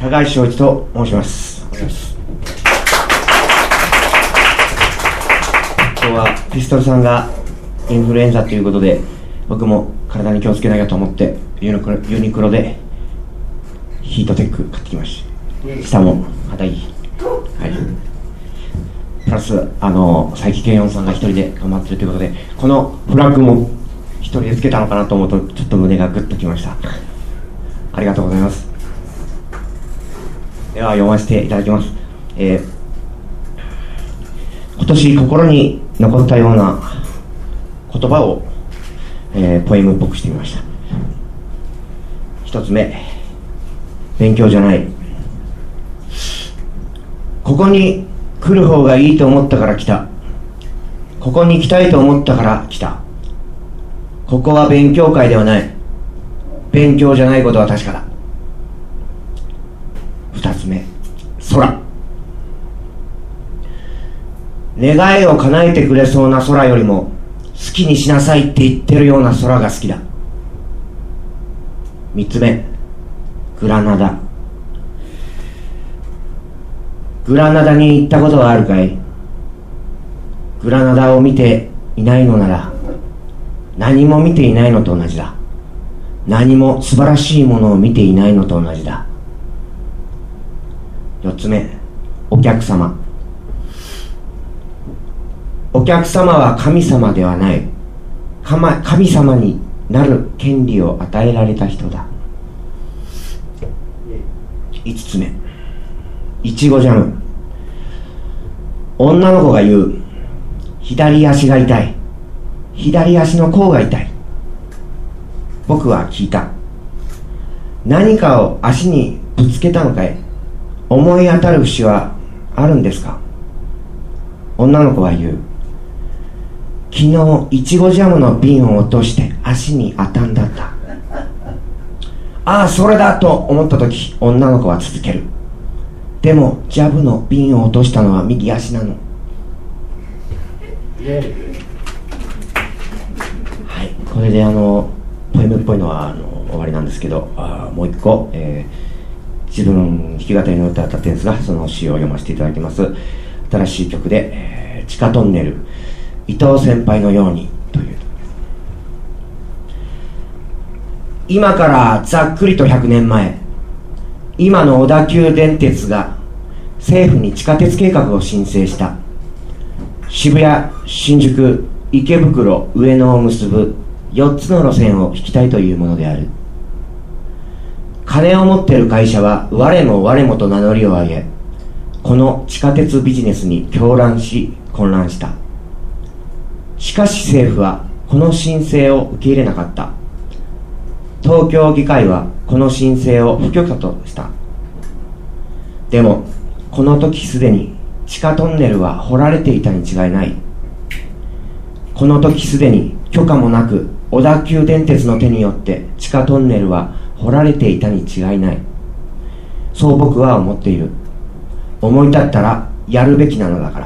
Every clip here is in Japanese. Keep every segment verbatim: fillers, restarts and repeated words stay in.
高橋正一と申します。お願いします。今日はピストルさんがインフルエンザということで、僕も体に気をつけなきゃと思ってユニクロ、ユニクロでヒートテック買ってきました。下も肌いい、はい、プラスあの佐伯健四さんが一人で頑張ってるということで、このフラッグも一人でつけたのかなと思うとちょっと胸がグッときました。ありがとうございます。では読ませていただきます。えー、今年心に残ったような言葉を、えー、ポエムっぽくしてみました。一つ目、勉強じゃない。ここに来る方がいいと思ったから来た。ここに来たいと思ったから来た。ここは勉強会ではない。勉強じゃないことは確かだ。二つ目、空。願いを叶えてくれそうな空よりも好きにしなさいって言ってるような空が好きだ。三つ目、グラナダ。グラナダに行ったことはあるかい？グラナダを見ていないのなら何も見ていないのと同じだ。何も素晴らしいものを見ていないのと同じだ。四つ目、お客様。お客様は神様ではない。神様になる権利を与えられた人だ。五つ目、いちごジャム。女の子が言う。左足が痛い。左足の甲が痛い。僕は聞いた。何かを足にぶつけたのかい？思い当たる節はあるんですか？女の子は言う。昨日いちごジャムの瓶を落として足に当たんだった。ああ、それだと思った時、女の子は続ける。でもジャムの瓶を落としたのは右足なの。はい、これであのポエムっぽいのはあの終わりなんですけど、あもう一個、えー、自分弾き語りの歌ったんですが、その詩を読ませていただきます。新しい曲で、えー、地下トンネル、伊藤先輩のようにという。今からざっくりとひゃくねんまえ、今の小田急電鉄が政府に地下鉄計画を申請した。渋谷、新宿、池袋、上野を結ぶよっつの路線を引きたいというものである。金を持っている会社は我も我もと名乗りを上げ、この地下鉄ビジネスに狂乱し混乱した。しかし政府はこの申請を受け入れなかった。東京議会はこの申請を不許可とした。でもこの時すでに地下トンネルは掘られていたに違いない。この時すでに許可もなく小田急電鉄の手によって地下トンネルは掘られていたに違いない。そう僕は思っている。思い立ったらやるべきなのだから。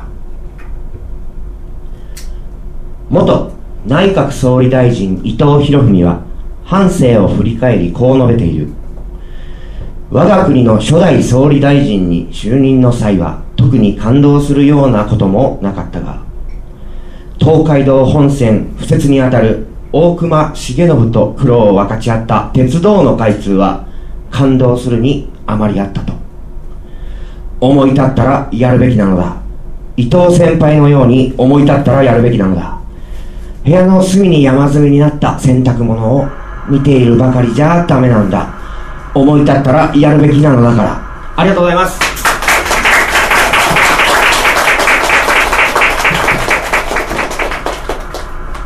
元内閣総理大臣伊藤博文は半生を振り返りこう述べている。我が国の初代総理大臣に就任の際は特に感動するようなこともなかったが、東海道本線敷設にあたる大隈重信と苦労を分かち合った鉄道の開通は感動するにあまりあったと。思い立ったらやるべきなのだ。伊藤先輩のように思い立ったらやるべきなのだ。部屋の隅に山積みになった洗濯物を見ているばかりじゃダメなんだ。思い立ったらやるべきなのだから。ありがとうございます。